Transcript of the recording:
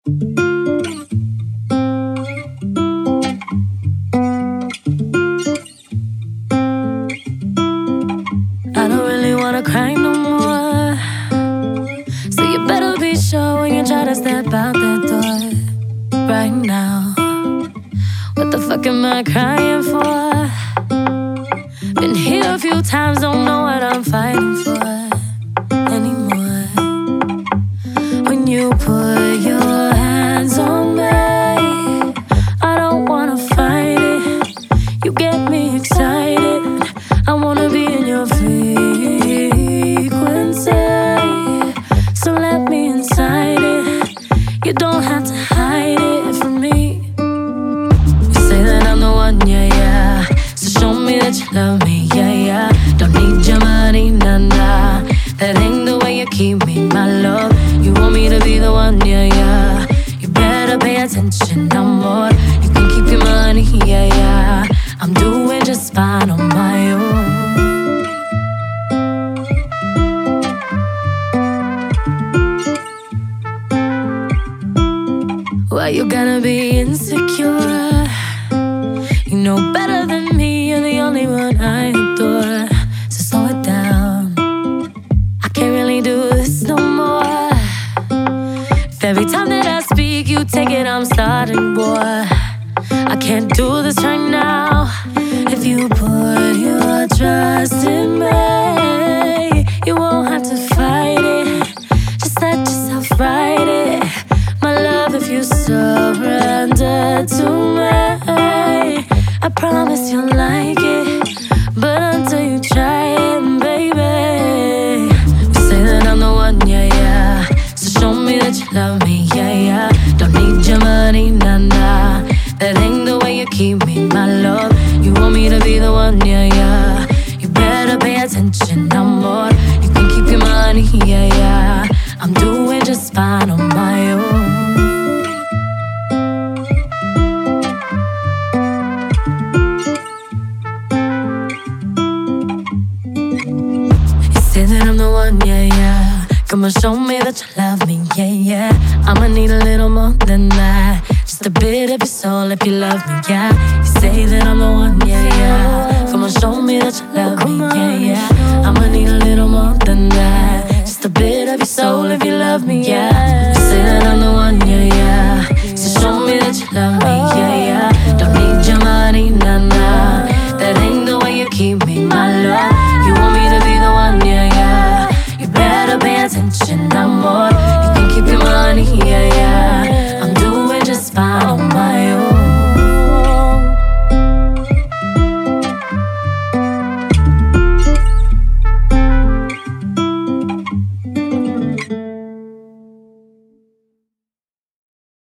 I don't really wanna cry no more, so you better be sure when you try to step out that door right now. What the fuck am I crying for? Been here a few times, don't know what I'm fighting for anymore. When you put your hands on me, I don't wanna fight it. You get me excited, I wanna be in your frequency. So let me inside it, you don't have to hide it from me. You say that I'm the one, yeah, yeah. So show me that you love me, yeah, yeah. Don't need your money, nah, nah. That ain't the way you keep me, my love. You want me to be the one, yeah, yeah. You better pay attention, no more. You can keep your money, yeah, yeah. I'm doing just fine on my own. Why you gotta be insecure? You know better than me, you're the only one I adore. So slow it down, I can't really do this no more. If every time that I speak you take it, I'm starting war. I can't do this right now. If you put your trust in me, you won't have to fight it. Just let yourself ride it. My love, if you surrender to me, I promise you'll like it. But until you try it, baby. You say that I'm the one, yeah, yeah. So show me that you love me, yeah, yeah. Don't need your money, nah, nah. That ain't the way you keep me, my love. You want me to be the one, yeah, yeah. You better pay attention, no more. You can keep your money, yeah, yeah. I'm doing just fine on my own. You say that I'm the one, yeah, yeah. Come on, show me that you love me, yeah, yeah. I'ma need a little more than that. Just a bit of your soul if you love me, yeah. You say that I'm the one, yeah, yeah. Come on, show me that you love me, yeah, yeah. I'ma need a little more than that. Just a bit of your soul if you